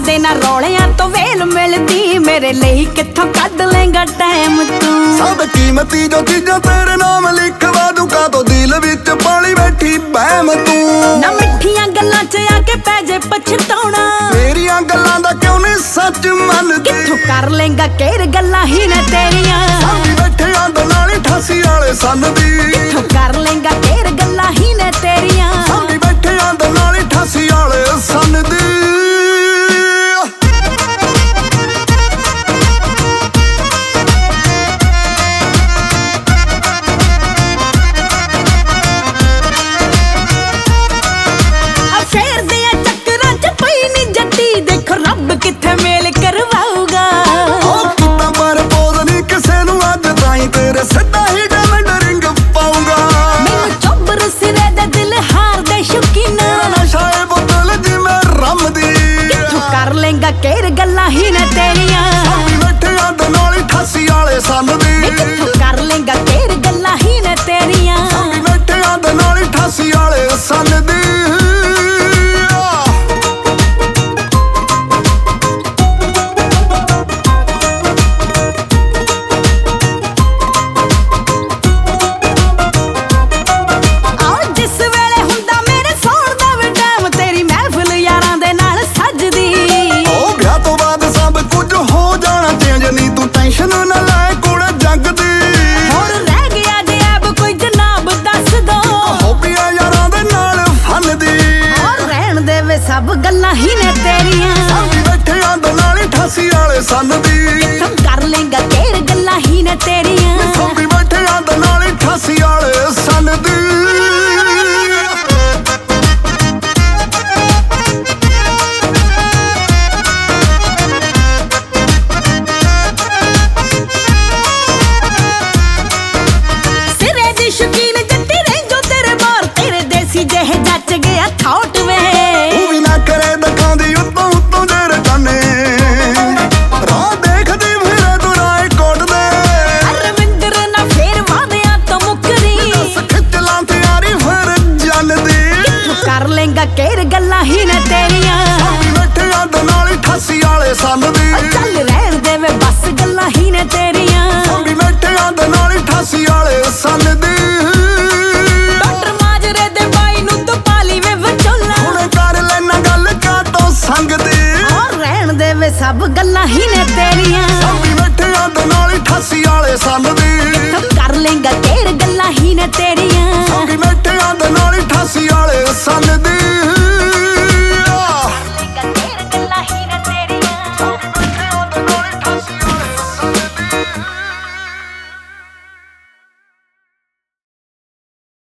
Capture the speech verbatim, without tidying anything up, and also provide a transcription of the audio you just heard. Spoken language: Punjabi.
ਦੇ ਨਾ ਰੌਲਿਆਂ ਤੋਂ ਵੇਲ ਮਿਲਦੀ, ਮੇਰੇ ਲਈ ਕਿੱਥੋਂ ਕੱਢ ਲੇਂਗਾ ਟਾਈਮ ਤੂੰ। ਸਭ ਕੀਮਤੀ ਜੋ ਚੀਜ਼ਾਂ ਤੇਰੇ ਨਾਮ ਲਿਖਵਾ ਦੂੰ, ਕਾਤੋਂ ਦਿਲ ਵਿੱਚ ਪਾਲੀ ਬੈਠੀ ਬਹਿਮ ਤੂੰ। ਨਾ ਮਿੱਠੀਆਂ ਗੱਲਾਂ 'ਚ ਆ ਕੇ ਪੈ ਜੇ ਪਛਤਾਉਣਾ, ਮੇਰੀਆਂ ਗੱਲਾਂ ਦਾ ਕਿਉਂ ਨਹੀਂ ਸੱਚ ਮੰਨਦੀ। ਕਿੱਥੋਂ ਕਰ ਲੇਂਗਾ ਕੇਰ ਗੱਲਾਂ ਹੀ ਨੇ ਤੇਰੀਆਂ, ਸਾਡੀ ਬੈਠੇ ਆਂ ਨਾਲ ਠਾਸੀ ਵਾਲੇ ਸੰਨ ਦੀ। ਕਿੱਥੋਂ ਕਰ ਲੇਂਗਾ ਕੇਰ ਗੱਲਾਂ ਹੀ ਨੇ ਤੇਰੀਆਂ, ਸਾਡੀ ਬੈਠੇ ਆਂ ਨਾਲ ਠਾਸੀ ਵਾਲੇ ਸੰਨ ਦੀ। ਕਿੱਥੇ ਮੇਲ ਕਰਵਾਊਗਾ ਉਹ ਕੀਤਾ ਪਰ ਪੋਜ਼ ਨਹੀਂ ਕਿਸੇ ਨੂੰ ਅੱਜ ਤਾਈਂ, ਤੇਰੇ ਸਿੱਧਾ ਹੀ ਡਾਇਮੰਡ ਰਿੰਗ ਪਾਉਂਗਾ। ਮੈਨੂੰ ਚੋਬਰ ਸਿਰੇ ਦਾ ਦਿਲ ਹਾਰ ਦੇ ਸ਼ੌਕੀਨਾ, ਨਸ਼ਾ ਏ ਬੋਤਲ ਜਿਵੇਂ ਰੰਮ ਦੀ। ਕਿੱਥੋਂ ਕਰ ਲੇਂਗਾ ਕੇਰ ਗੱਲਾਂ ਹੀ ਨੇ ਤੇਰੀਆਂ, ਸਾਡੀ ਬੈਠੇ ਆਂ ਨਾਲ ਹੀ ਠਾਸੀ ਵਾਲੇ ਸੰਨ ਦੀ। ਕਿੱਥੋਂ ਕਰ ਲੇਂਗਾ ਕੇਰ ਗੱਲਾਂ ਹੀ ਨੇ ਤੇਰੀਆਂ, ਸਾਡੀ ਬੈਠੇ ਆਂ ਨਾਲ ਹੀ ਠਾਸੀ ਵਾਲੇ ਸੰਨ ਦੀ। ਸਭ ਗੱਲਾਂ ਹੀ ਨੇ ਤੇਰੀਆਂ, ਸਾਡੀ ਬੈਠੇ ਆਂ ਨਾਲ ਹੀ ਠਾਸੀ ਵਾਲੇ ਸੰਨ ਦੀ। ਕਿੱਥੋਂ ਕਰ ਲੇਂਗਾ ਕੇਰ ਗੱਲਾਂ ਹੀ ਨੇ ਤੇਰੀਆਂ, ਸਾਡੀ ਬੈਠੇ ਆਂ ਨਾਲ ਹੀ ਠਾਸੀ ਵਾਲੇ ਸੰਨ ਦੀ। ਸਿਰੇ ਦੀ ਸ਼ੌਕੀਨ ਜੱਟੀ ਰਹਿੰਜੋ ਤੇਰੇ ਮਾਰ, ਤੇਰੇ ਦੇਸੀ ਜਿਹੇ ਜੱਚ ਗਿਆ ਥਾਟ ਵੇ। ਕਰੇ ਦਿਖਾਉਂਦੀ ਉੱਤੋਂ ਉੱਤੋਂ ਜੇਰੇ ਕਾਨੇ, ਰਾਹ ਦੇਖਦੀ ਫਿਰੇ ਤੂੰ ਰਾਏ ਕੋਟ ਦੇ। ਅਰਵਿੰਦਰ ਨਾ ਫੇਰ ਵਾਦਿਆਂ ਤੋਂ ਮੁੱਕਰੀ, ਦੱਸ ਖਿੱਚ ਲਾਂ ਤਿਆਰੀ ਫਿਰ ਜਲਦੀ। ਕਿੱਥੋਂ ਕਰ ਲੇਂਗਾ ਕੇਰ ਗੱਲਾਂ ਹੀ ਨੇ ਤੇਰੀਆਂ, ਸਾਡੀ ਬੈਠੇ ਆਂ ਨਾਲ ਹੀ ਠਾਸੀ ਵਾਲੇ ਸੰਨ ਦੀ। ਚੱਲ ਰਹਿਣ ਦੇ ਵੇ ਬਸ ਗੱਲਾਂ ਹੀ ਨੇ ਤੇਰੀਆਂ, ਸਾਡੀ ਬੈਠੇ ਆਂ ਨਾਲ ਹੀ ਠਾਸੀ ਵਾਲੇ ਸੰਨ ਦੀ। ਡਾਕਟਰ ਮਾਜਰੇ ਦੇ ਬਾਈ ਨੂੰ ਤੂੰ ਪਾਲੀ ਵੇ ਵਿਚੋਲਾ, ਹੁਣ ਕਰ ਲੈਣਾ ਗੱਲ ਕਾਤੋਂ ਸੰਗ ਦੀ। ਔਰ ਰਹਿਣ ਦੇ ਵੇ ਸਭ ਗੱਲਾਂ ਹੀ ਨੇ ਤੇਰੀਆਂ, ਸਾਡੀ ਬੈਠੇ ਆਂ ਨਾਲ ਹੀ ਠਾਸੀ ਵਾਲੇ ਸੰਨ ਦੀ। ਕਿੱਥੋਂ ਕਰ ਲੇਂਗਾ ਕੇਰ ਗੱਲਾਂ ਹੀ ਨੇ ਤੇਰੀਆਂ, ਸਾਡੀ ਬੈਠੇ ਆਂ ਨਾਲ ਹੀ ਠਾਸੀ ਵਾਲੇ ਸੰਨ ਦੀ।